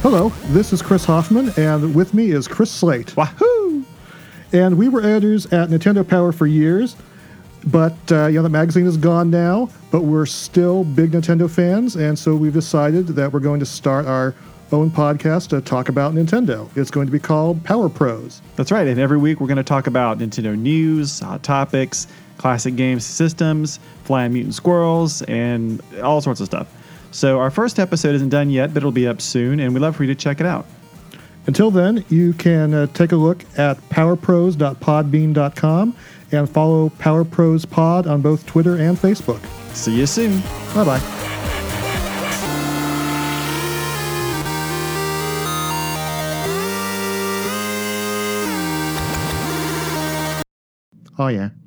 Hello, this is Chris Hoffman, and with me is Chris Slate. Wahoo! And we were editors at Nintendo Power for years, but the magazine is gone now, but we're still big Nintendo fans, and so we've decided that we're going to start our own podcast to talk about Nintendo. It's going to be called Power Pros. That's right, and every week we're going to talk about Nintendo news, hot topics, classic games, systems, flying mutant squirrels, and all sorts of stuff. So our first episode isn't done yet, but it'll be up soon, and we'd love for you to check it out. Until then, you can take a look at powerpros.podbean.com and follow Power Pros Pod on both Twitter and Facebook. See you soon. Bye-bye. Oh, yeah.